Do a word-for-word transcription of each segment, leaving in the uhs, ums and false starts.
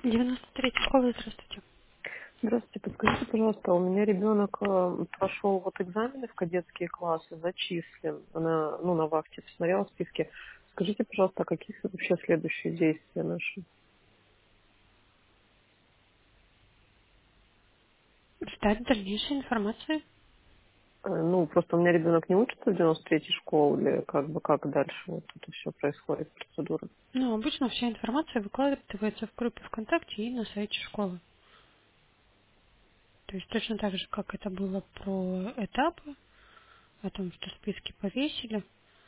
девяносто третья школа, здравствуйте. Здравствуйте, подскажите, пожалуйста, у меня ребенок э, прошел вот экзамены в кадетские классы, зачислен, на, ну, на вахте, посмотрела списки. Скажите, пожалуйста, а какие вообще следующие действия наши? Ждать дальнейшей информации. Э, Ну, просто у меня ребенок не учится в девяносто третьей школе, как бы как дальше вот это все происходит, процедура. Ну, обычно вся информация выкладывается в группе ВКонтакте и на сайте школы. То есть точно так же, как это было про этапы, о том, что списки повесили.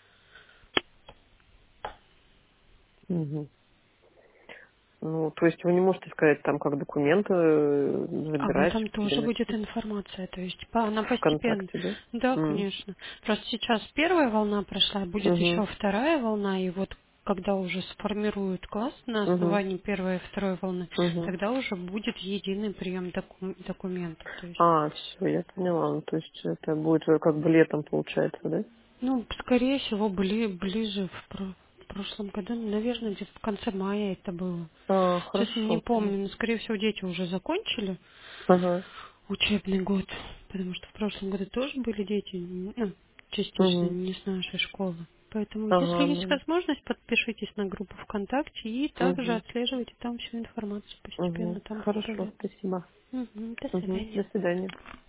Мгм. Ну, то есть вы не можете сказать, там, как документы э, Об забирать, этом тоже будет переносить информация. То есть по- она постепенно. ВКонтакте, да? Да, М. конечно. Просто сейчас первая волна прошла, будет Мгм. еще вторая волна, и вот когда уже сформируют класс на Мгм. основании первой и второй волны, Мгм. тогда уже будет единый прием доку- документов. То есть, А, все, я поняла. Ну, то есть это будет э, как бы летом, получается, да? ну, скорее всего, были ближе в, про- в прошлом году, наверное, где-то в конце мая это было. А, Честно, не хорошо. помню, но, скорее всего, дети уже закончили Ага. учебный год, потому что в прошлом году тоже были дети, ну, частично Угу. не с нашей школы. Поэтому, если Ага, есть ну. возможность, подпишитесь на группу ВКонтакте и также Угу. отслеживайте там всю информацию Угу. постепенно, там Хорошо, появляется. спасибо. Мгм, до Угу. свидания. До свидания.